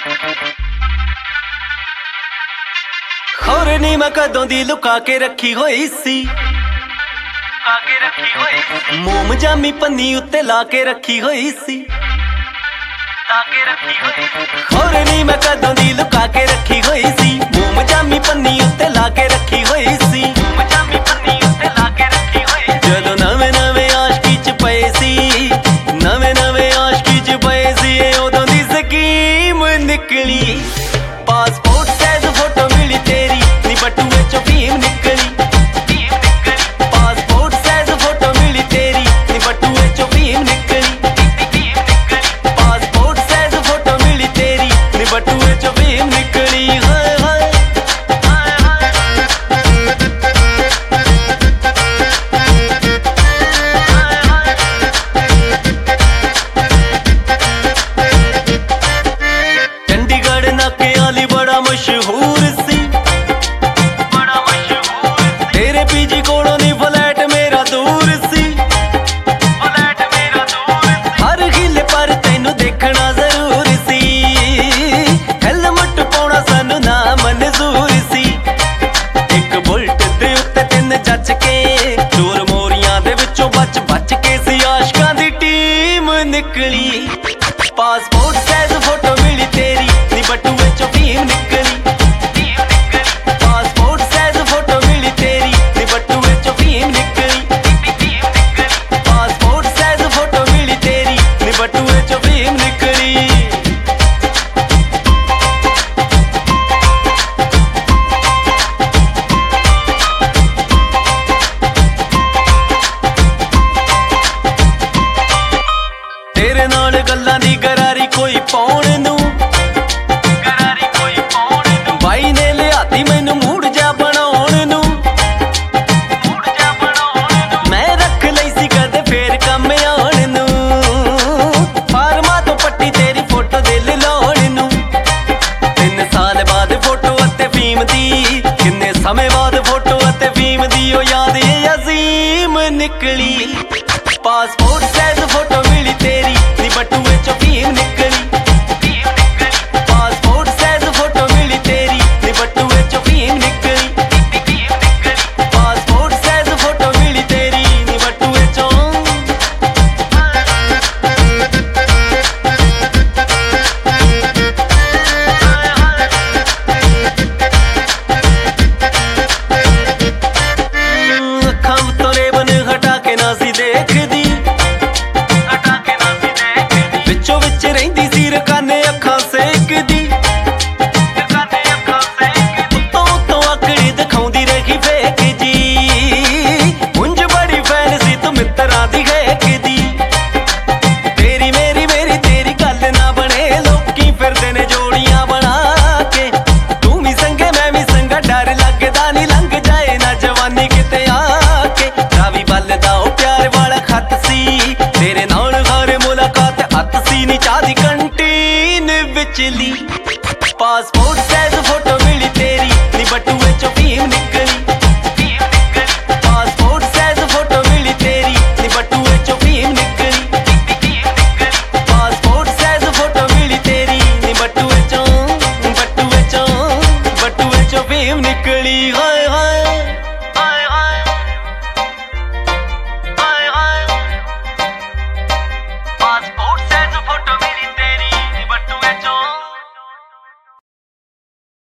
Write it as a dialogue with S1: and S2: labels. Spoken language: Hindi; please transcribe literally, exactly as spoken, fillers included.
S1: खौर नी मैं कदों दी लुका के रखी होई सी, लुका के रखी होई सी। मोम जामी पन्नी उत्ते ला के रखी होई सी, ला के रखी होई सी। खौर नी मैं कदों दी लुका के रखी होई सी, मोम जामी पन्नी उत्ते ला के रखी होई सी, मोम जामी पन्नी उत्ते ला के रखी होई सी। जदों नवे नवे आशकी च पए सी, नवे नवे आशकी च पए सी, उदों दी स्कीम निकली। पासपोर्ट साइज फोटो मिली तेरी, नी बटुए चो भीम निकली। पासपोर्ट साइज फोटो मिली तेरी, नी बटुए चो भीम निकली। पासपोर्ट साइज फोटो मिली तेरी, नी बटुए चो भीम निकली। हाय हाय हाय हाय। चंडीगढ़ नाके आली बड़ा मशहूर सी, बड़ा मशहूर। तेरे पीजी कोलों नी फ्लैट मेरा दूर सी, फ्लैट मेरा दूर सी। हर हिले पर तैनू देखना जरूर सी, हेलमेट पाउणा सानू ना मंजूर सी। एक बुलट दे उत्ते तिन जच के, चोर मोरियां दे विचों बच बच के सी आशकां दी टीम निकली। पासपोर्ट साइज फोटो मिली तेरी, नी बटुए चो भीम निकली। पासपोर्ट साइज फोटो मिली तेरी, नी बटुए चो भीम निकली। पासपोर्ट साइज फोटो मिली तेरी, नी बटुए चो भीम निकली। तेरे नाल गल्लां दी गरारी कोई पाउण नू, गरारी कोई पाउण नू। बाई ने लियाती मैनू मूड जा बनाउण नू, मूड जा बनाउण नू। मैं रख लई सी कदे फेर कम आउण नू, फार्मा तो पट्टी तेरी फोटो दिल लाउण नू। तीन साल बाद फोटो अते फीम दी, किन्ने समय बाद फोटो अते फीम दी, ओ याद ये अजीम निकली। पासपोर्ट साइज फोटो मिली तेरी, नी बटुए चो भीम निकली। पासपोर्ट साइज फोटो मिली तेरी, नी बटुए चो भीम निकली। पासपोर्ट साइज फोटो मिली तेरी, नी बटुए चो। अखां तो रेबन हटा के ना सी देखदी, हटा के ना सी देखदी। विचों विच रहिंदी सी रकाने अखां सेकदी, रकाने अखां सेकदी। उत्तों उत्तों आकड़ी दिखाउंदी रही फेक जी, मुंज बड़ी फैन सी तू मित्तरां दी हैकदी। तेरी मेरी मेरी तेरी गल ना बने, लोकी फिरदे ने जोड़ियां बना के। तू भी संगे मैं भी संगा, डर लगदा नी लंघ जाए ना जवानी किते आके। रावी बलदा ओ प्यार वाला खत सी, तेरे नाल हर मुलाकात हत्थ सी नी चाह दी कंटीन विचली।